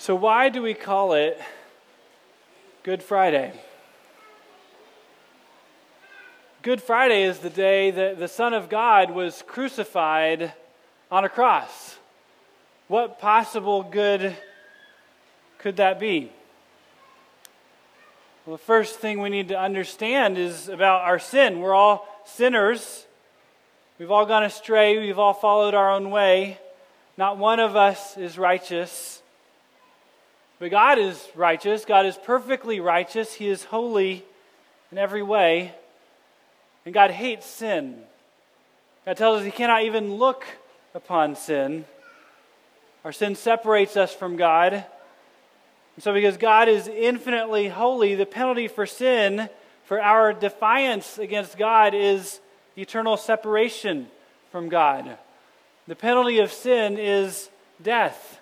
So why do we call it Good Friday? Good Friday is the day that the Son of God was crucified on a cross. What possible good could that be? Well, the first thing we need to understand is about our sin. We're all sinners. We've all gone astray. We've all followed our own way. Not one of us is righteous. But God is righteous. God is perfectly righteous. He is holy in every way. And God hates sin. God tells us He cannot even look upon sin. Our sin separates us from God. And so because God is infinitely holy, the penalty for sin, for our defiance against God, is eternal separation from God. The penalty of sin is death.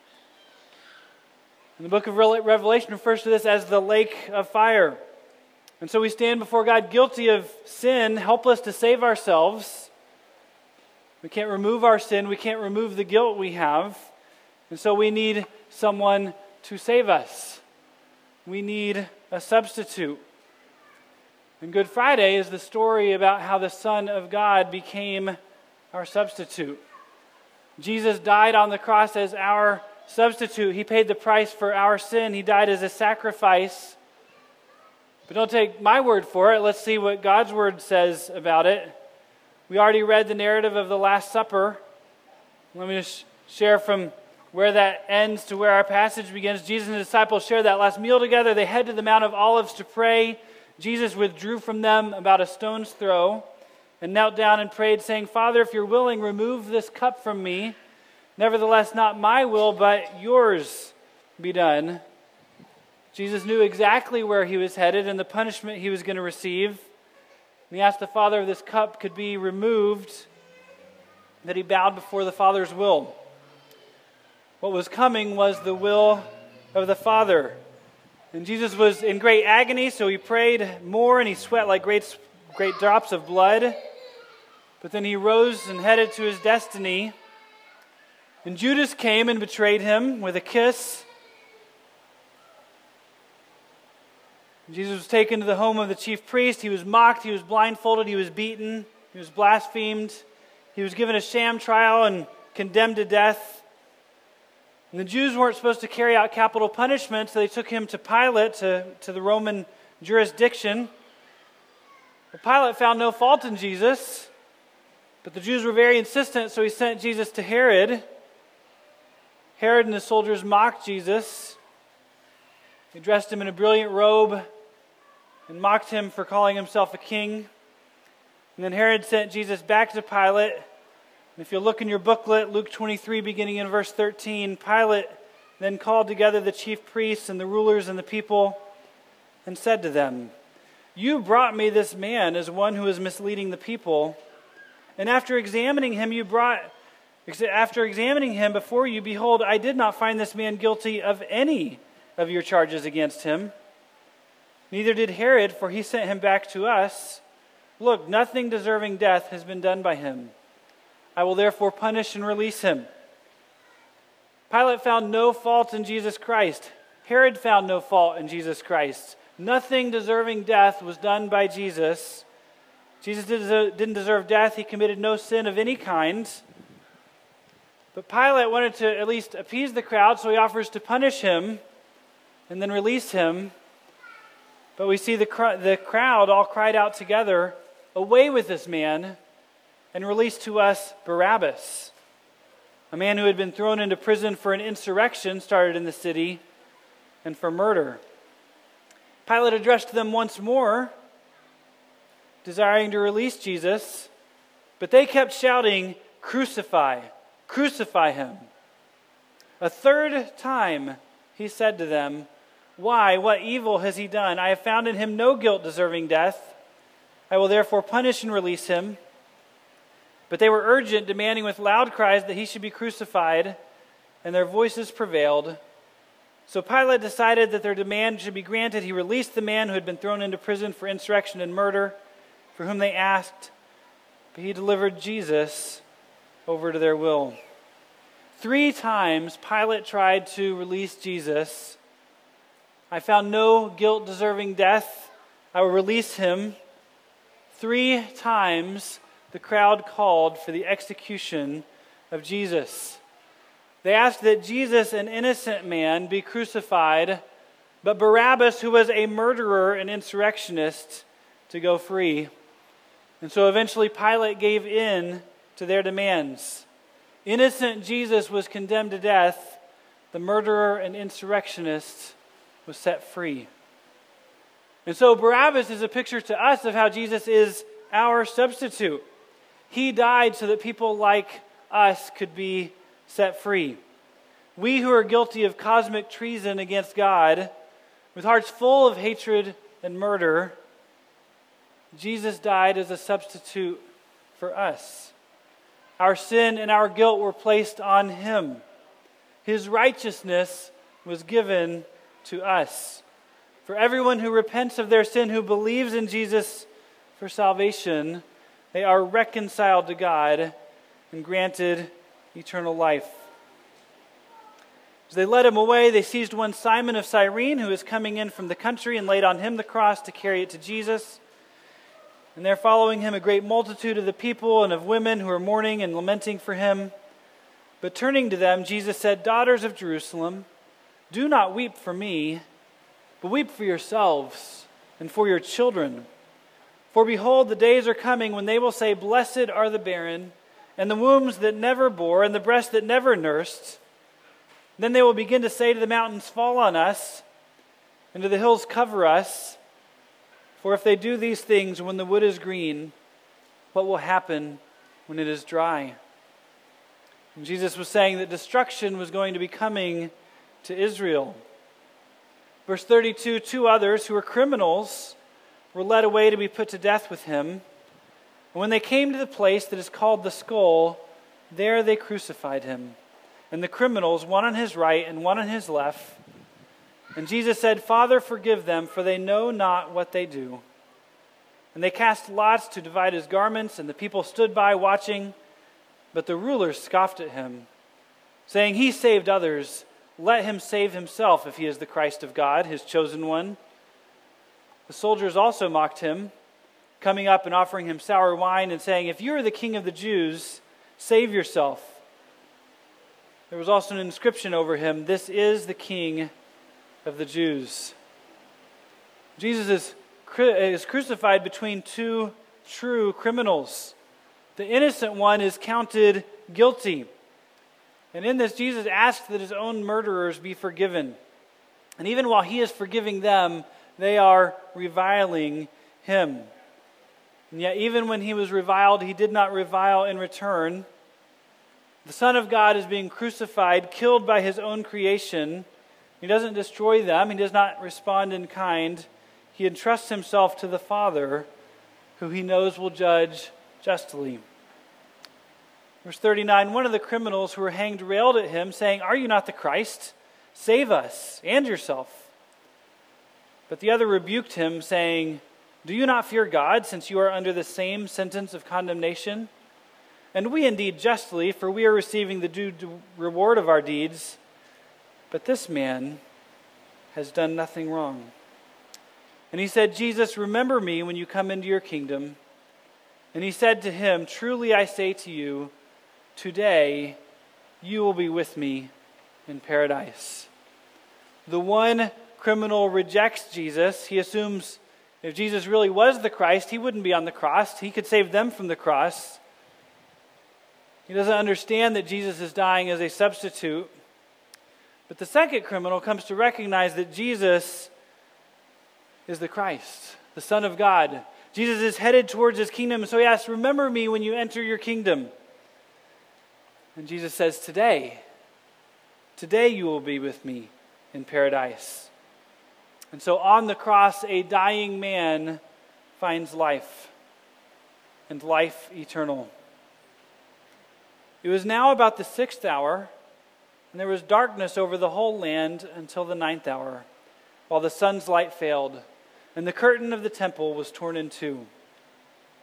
And the book of Revelation refers to this as the lake of fire. And so we stand before God guilty of sin, helpless to save ourselves. We can't remove our sin. We can't remove the guilt we have. And so we need someone to save us. We need a substitute. And Good Friday is the story about how the Son of God became our substitute. Jesus died on the cross as our substitute. He paid the price for our sin. He died as a sacrifice. But don't take my word for it. Let's see what God's word says about it. We already read the narrative of the Last Supper. Let me just share from where that ends to where our passage begins. Jesus and his disciples shared that last meal together. They head to the Mount of Olives to pray. Jesus withdrew from them about a stone's throw and knelt down and prayed, saying, "Father, if you're willing, remove this cup from me. Nevertheless, not my will, but yours be done." Jesus knew exactly where he was headed and the punishment he was going to receive. And he asked the Father if this cup could be removed, that he bowed before the Father's will. What was coming was the will of the Father. And Jesus was in great agony, so he prayed more and he sweat like great drops of blood. But then he rose and headed to his destiny. And Judas came and betrayed him with a kiss. Jesus was taken to the home of the chief priest. He was mocked, he was blindfolded, he was beaten, he was blasphemed. He was given a sham trial and condemned to death. And the Jews weren't supposed to carry out capital punishment, so they took him to Pilate, to the Roman jurisdiction. But Pilate found no fault in Jesus, but the Jews were very insistent, so he sent Jesus to Herod. Herod and the soldiers mocked Jesus. They dressed him in a brilliant robe and mocked him for calling himself a king. And then Herod sent Jesus back to Pilate. And if you look in your booklet, Luke 23, beginning in verse 13, Pilate then called together the chief priests and the rulers and the people and said to them, "You brought me this man as one who is misleading the people. And after examining him before you, behold, I did not find this man guilty of any of your charges against him. Neither did Herod, for he sent him back to us. Look, nothing deserving death has been done by him. I will therefore punish and release him." Pilate found no fault in Jesus Christ. Herod found no fault in Jesus Christ. Nothing deserving death was done by Jesus. Jesus didn't deserve death. He committed no sin of any kind. But Pilate wanted to at least appease the crowd, so he offers to punish him and then release him. But we see the crowd all cried out together, "Away with this man, and release to us Barabbas," a man who had been thrown into prison for an insurrection started in the city and for murder. Pilate addressed them once more, desiring to release Jesus, but they kept shouting, "Crucify, crucify him." A third time he said to them, "Why, what evil has he done? I have found in him no guilt deserving death. I will therefore punish and release him." But they were urgent, demanding with loud cries that he should be crucified, and their voices prevailed. So Pilate decided that their demand should be granted. He released the man who had been thrown into prison for insurrection and murder, for whom they asked, but he delivered Jesus over to their will. 3 times Pilate tried to release Jesus. I found no guilt-deserving death. I will release him. 3 times the crowd called for the execution of Jesus. They asked that Jesus, an innocent man, be crucified, but Barabbas, who was a murderer and insurrectionist, to go free. And so eventually Pilate gave in to their demands. Innocent Jesus was condemned to death. The murderer and insurrectionist was set free. And so Barabbas is a picture to us of how Jesus is our substitute. He died so that people like us could be set free. We who are guilty of cosmic treason against God, with hearts full of hatred and murder, Jesus died as a substitute for us. Our sin and our guilt were placed on him. His righteousness was given to us. For everyone who repents of their sin, who believes in Jesus for salvation, they are reconciled to God and granted eternal life. As they led him away, they seized one Simon of Cyrene, who was coming in from the country, and laid on him the cross to carry it to Jesus. And there following him a great multitude of the people and of women who were mourning and lamenting for him. But turning to them, Jesus said, "Daughters of Jerusalem, do not weep for me, but weep for yourselves and for your children. For behold, the days are coming when they will say, 'Blessed are the barren, and the wombs that never bore, and the breasts that never nursed.' Then they will begin to say to the mountains, 'Fall on us,' and to the hills, 'Cover us.' For if they do these things when the wood is green, what will happen when it is dry?" And Jesus was saying that destruction was going to be coming to Israel. Verse 32, 2 others who were criminals were led away to be put to death with him. And when they came to the place that is called the Skull, there they crucified him, and the criminals, one on his right and one on his left. And Jesus said, "Father, forgive them, for they know not what they do." And they cast lots to divide his garments, and the people stood by watching. But the rulers scoffed at him, saying, "He saved others. Let him save himself if he is the Christ of God, his chosen one." The soldiers also mocked him, coming up and offering him sour wine and saying, "If you are the king of the Jews, save yourself." There was also an inscription over him, "This is the King of the Jews." Jesus is crucified between 2 true criminals. The innocent one is counted guilty. And in this, Jesus asked that his own murderers be forgiven. And even while he is forgiving them, they are reviling him. And yet, even when he was reviled, he did not revile in return. The Son of God is being crucified, killed by his own creation. He doesn't destroy them. He does not respond in kind. He entrusts himself to the Father, who he knows will judge justly. Verse 39, one of the criminals who were hanged railed at him, saying, "Are you not the Christ? Save us and yourself." But the other rebuked him, saying, "Do you not fear God, since you are under the same sentence of condemnation? And we indeed justly, for we are receiving the due reward of our deeds. But this man has done nothing wrong." And he said, "Jesus, remember me when you come into your kingdom." And he said to him, "Truly I say to you, today you will be with me in paradise." The one criminal rejects Jesus. He assumes if Jesus really was the Christ, he wouldn't be on the cross. He could save them from the cross. He doesn't understand that Jesus is dying as a substitute. But the second criminal comes to recognize that Jesus is the Christ, the Son of God. Jesus is headed towards his kingdom, so he asks, "Remember me when you enter your kingdom." And Jesus says, Today you will be with me in paradise." And so on the cross, a dying man finds life, and life eternal. It was now about the 6th hour, and there was darkness over the whole land until the 9th hour, while the sun's light failed, and the curtain of the temple was torn in two.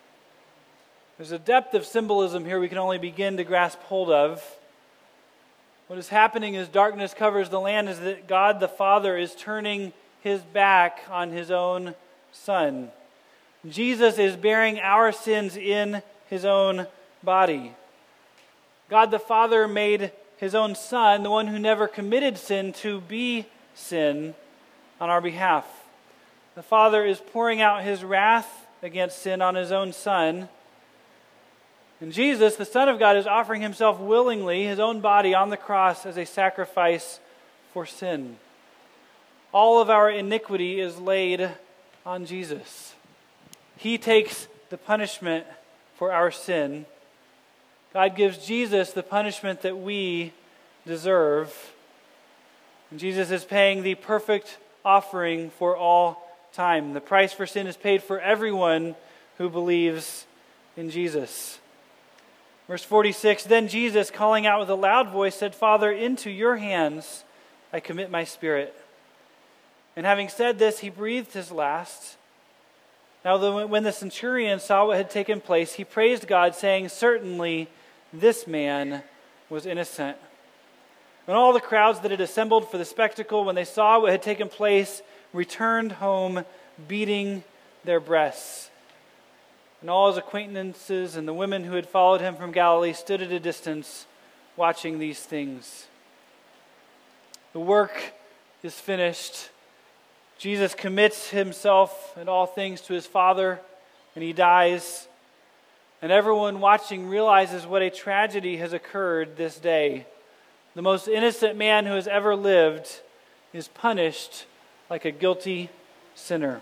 There's a depth of symbolism here we can only begin to grasp hold of. What is happening as darkness covers the land is that God the Father is turning his back on his own Son. Jesus is bearing our sins in his own body. God the Father made his own Son, the one who never committed sin, to be sin on our behalf. The Father is pouring out his wrath against sin on his own Son. And Jesus, the Son of God, is offering himself willingly, his own body, on the cross as a sacrifice for sin. All of our iniquity is laid on Jesus. He takes the punishment for our sin. God gives Jesus the punishment that we deserve. And Jesus is paying the perfect offering for all time. The price for sin is paid for everyone who believes in Jesus. Verse 46, then Jesus, calling out with a loud voice, said, Father, into your hands I commit my spirit. And having said this, he breathed his last. Now when the centurion saw what had taken place, he praised God, saying, certainly this man was innocent. And all the crowds that had assembled for the spectacle, when they saw what had taken place, returned home, beating their breasts. And all his acquaintances and the women who had followed him from Galilee stood at a distance, watching these things. The work is finished. Jesus commits himself and all things to his Father, and he dies. And everyone watching realizes what a tragedy has occurred this day. The most innocent man who has ever lived is punished like a guilty sinner.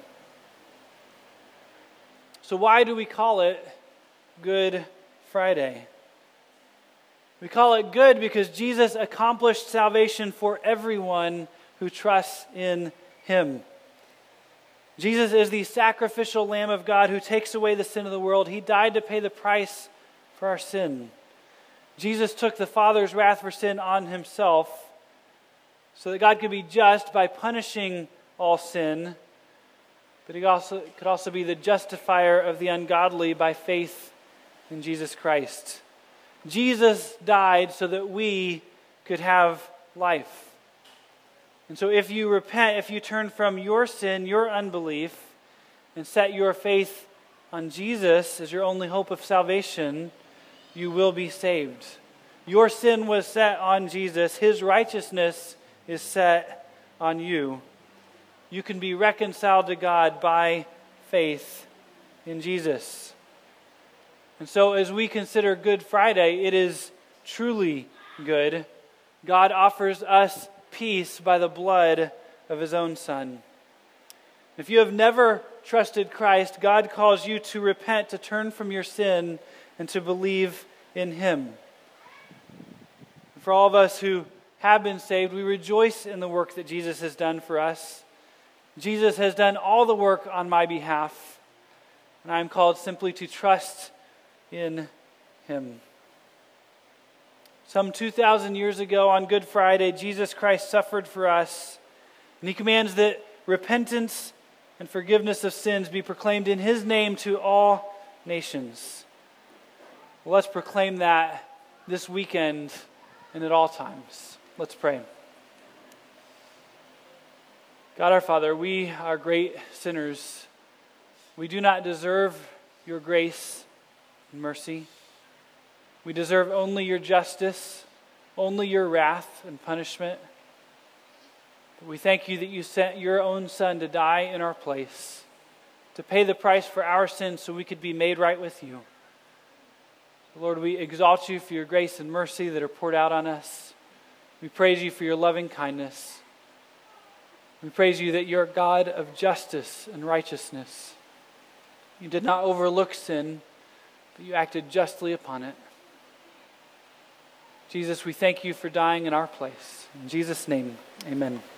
So why do we call it Good Friday? We call it good because Jesus accomplished salvation for everyone who trusts in him. Jesus is the sacrificial Lamb of God who takes away the sin of the world. He died to pay the price for our sin. Jesus took the Father's wrath for sin on himself so that God could be just by punishing all sin, but he could also be the justifier of the ungodly by faith in Jesus Christ. Jesus died so that we could have life. And so if you repent, if you turn from your sin, your unbelief, and set your faith on Jesus as your only hope of salvation, you will be saved. Your sin was set on Jesus. His righteousness is set on you. You can be reconciled to God by faith in Jesus. And so as we consider Good Friday, it is truly good. God offers us peace by the blood of his own Son. If you have never trusted Christ, God calls you to repent, to turn from your sin, and to believe in him. For all of us who have been saved, we rejoice in the work that Jesus has done for us. Jesus has done all the work on my behalf, and I am called simply to trust in him. Some 2,000 years ago on Good Friday, Jesus Christ suffered for us, and he commands that repentance and forgiveness of sins be proclaimed in his name to all nations. Well, let's proclaim that this weekend and at all times. Let's pray. God our Father, we are great sinners. We do not deserve your grace and mercy. We deserve only your justice, only your wrath and punishment. But we thank you that you sent your own Son to die in our place, to pay the price for our sins so we could be made right with you. Lord, we exalt you for your grace and mercy that are poured out on us. We praise you for your loving kindness. We praise you that you're a God of justice and righteousness. You did not overlook sin, but you acted justly upon it. Jesus, we thank you for dying in our place. In Jesus' name, amen.